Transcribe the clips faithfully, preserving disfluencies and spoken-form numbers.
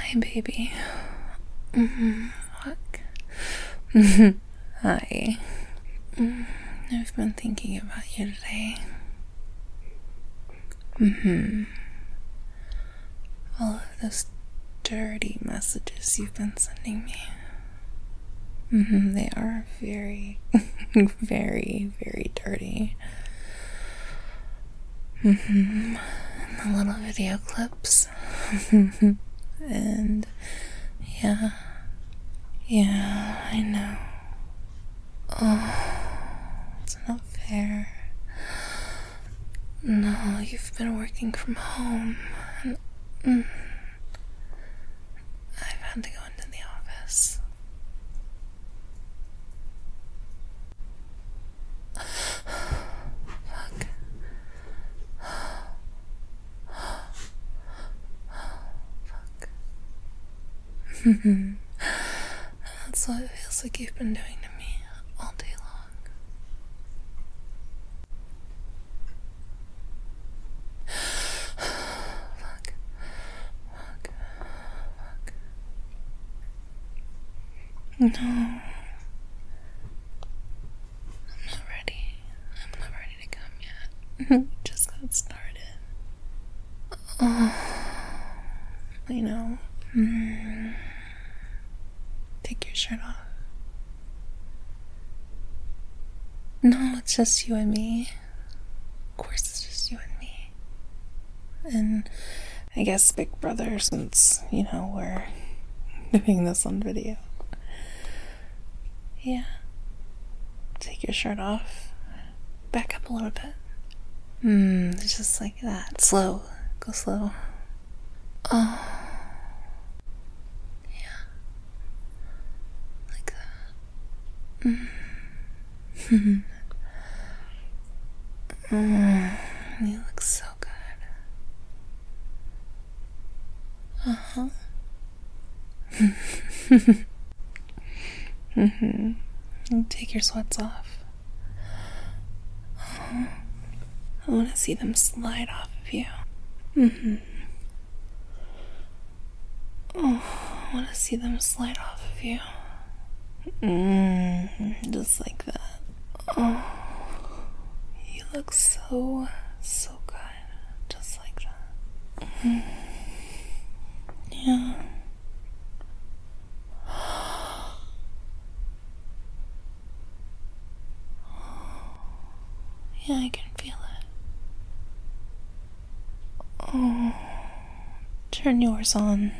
Hi, baby. Mm-hmm. Fuck. Hi. Mm, I've been thinking about you today. Mm-hmm. All of those dirty messages you've been sending me. Mm-hmm. They are very, very, very dirty. Mm-hmm. And the little video clips. And yeah. Yeah, I know. Oh, it's not fair. No, you've been working from home, and mm, I've had to go into the office. Fuck. Fuck. That's what it feels like you've been doing to me all day long. Fuck. Fuck. Fuck. No. I'm not ready. I'm not ready to come yet. We just got started. Oh. I know. Mm. Take your shirt off. No, it's just you and me. Of course, it's just you and me. And I guess Big Brother, since, you know, we're doing this on video. Yeah. Take your shirt off. Back up a little bit. Hmm, just like that. Slow. Go slow. Oh. Yeah. Like that. Mm. Mm. You look so good. Uh-huh. Mm-hmm. Take your sweats off. Uh-huh. I want to see them slide off of you. Mm-hmm. Oh, I want to see them slide off of you. Mm, just like that. Oh, you look so, so good. Just like that. Mm. Yeah. Yeah, I can feel it. Oh, turn yours on.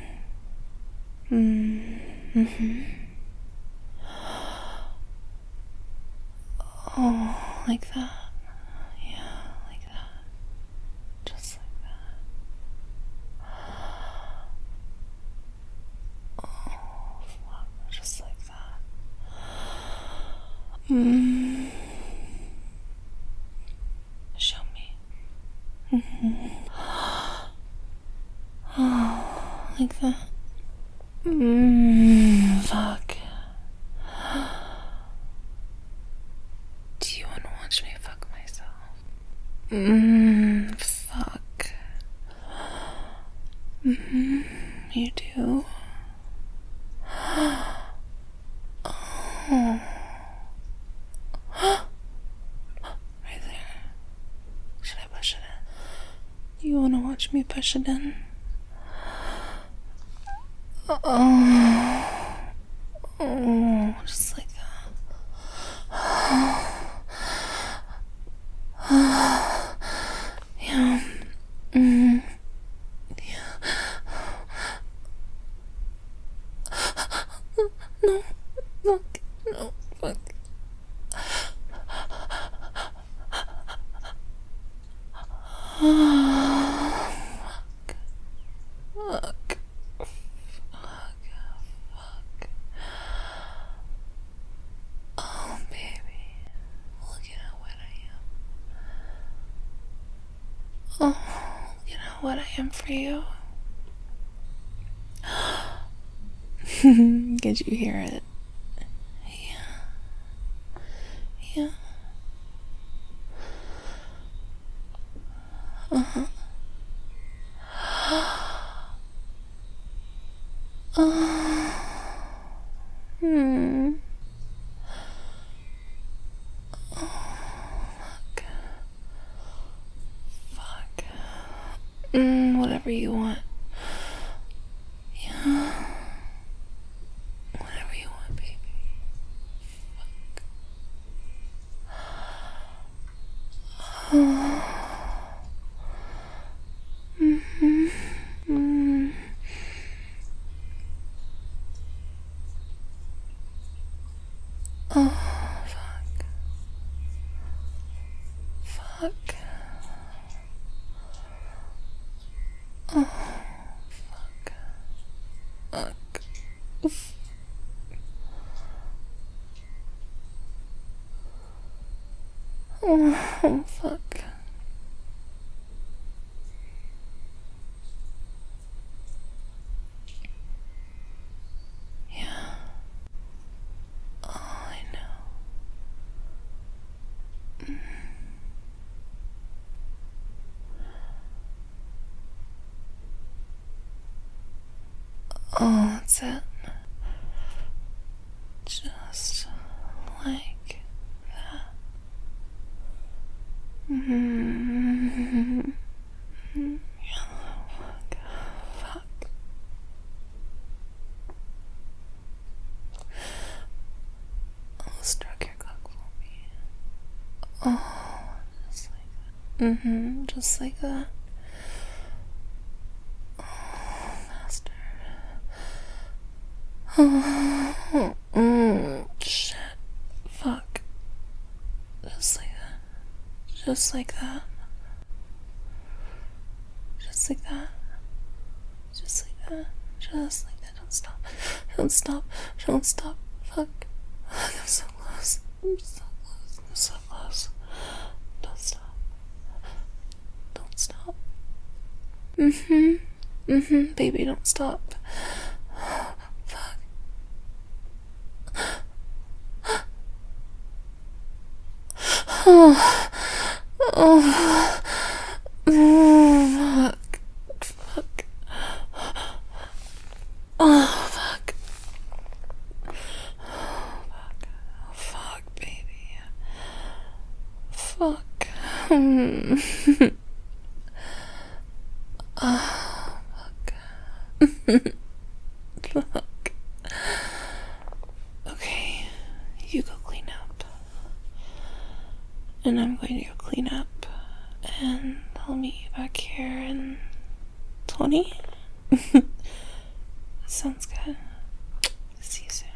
Mm. Mm-hmm. Oh, like that. Yeah, like that. Just like that. Oh, fuck. Just like that. Mm. Show me. Mm-hmm. Oh, like that. Mmm, fuck. Do you want to watch me fuck myself? Mmm, fuck. Mm-hmm, you do? Oh. Right there. Should I push it in? You want to watch me push it in? Oh. Oh, just like that. Yeah. Mm. Yeah. No. Fuck. No. Fuck. Oh, fuck. Fuck. Fuck. Fuck. Oh, baby. Look at how wet I am. Oh, look at how wet I am for you. Could you hear it? Yeah. Yeah. Uh-huh. Oh. Hmm. Oh, fuck. Fuck. Mm, whatever you want. Yeah. Whatever you want, baby. Fuck. Oh. Mm-hmm. Mm. Oh, fuck. Fuck. Oh, fuck. Fuck. Oof. Oh, fuck. Yeah. Oh, I know. Mm. Oh, that's it. Just like that. Mm-hmm. Yeah, fuck. Fuck. Oh, stroke your cock for me. Oh, just like that. Mm-hmm, just like that. Oh, faster. Oh, mm, shit. Fuck. Just like that. Just like that. Just like that. Just like that. Just like that. Don't stop. Don't stop. Don't stop. Fuck. I'm so close. I'm so close. I'm so close. Don't stop. Don't stop. Mm-hmm. Mm-hmm. Baby, don't stop. Fuck. Oh. Oh. Oh, fuck. Fuck. Oh, fuck. Oh, fuck. Oh, fuck, baby. Fuck. Hmm. Oh, fuck. Fuck. Okay, you go clean up. And I'm going to go clean up. And I'll meet you back here in twenty. Sounds good. See you soon.